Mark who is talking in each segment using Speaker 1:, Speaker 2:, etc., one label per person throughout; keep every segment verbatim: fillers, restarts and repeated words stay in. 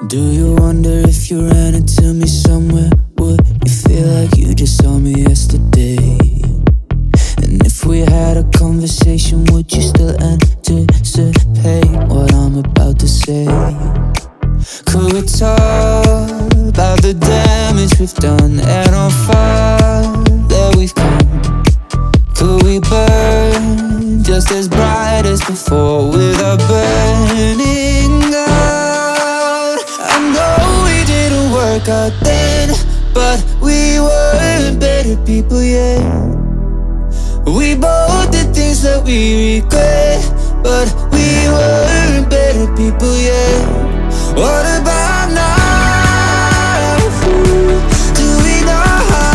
Speaker 1: Do you wonder if you ran into me somewhere? Would you feel like you just saw me yesterday? And if we had a conversation, would you still anticipate what I'm about to say? Could we talk about the damage we've done and how far that we've come? Could we burn just as bright as before without burning out? I know we didn't work out then, but we weren't better people yet. We both did things that we regret, but we weren't better people yet. What about now? Do we know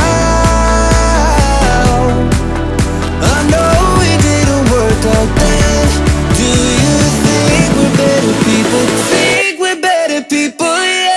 Speaker 1: how? I know we didn't work out then. Do you think we're better people? Think we're better people, yeah.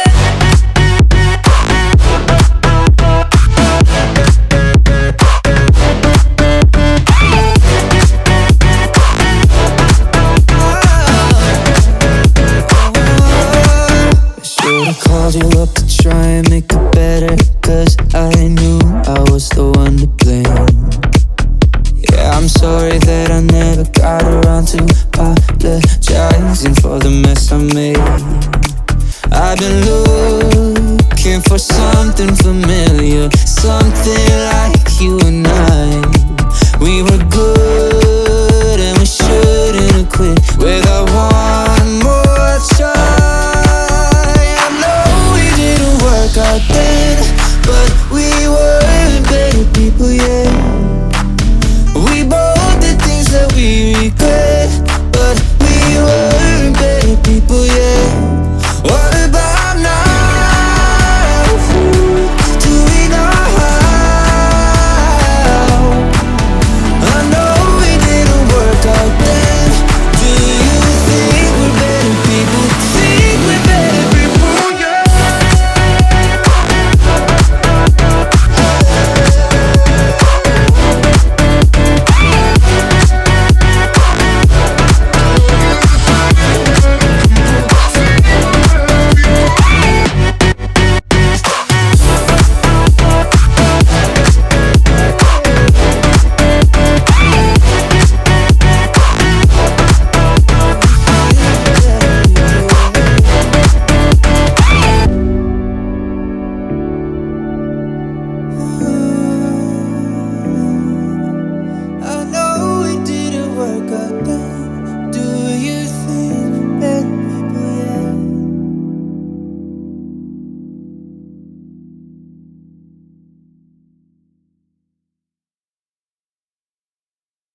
Speaker 1: Called you up to try and make it better, cause I knew I was the one to blame. Yeah, I'm sorry that I never got around to apologizing for the mess I made. I've been looking for something familiar, something like you and I. We were good and we shouldn't have quit without one more try. Out then, but we weren't better people yet. We both did things that we regret.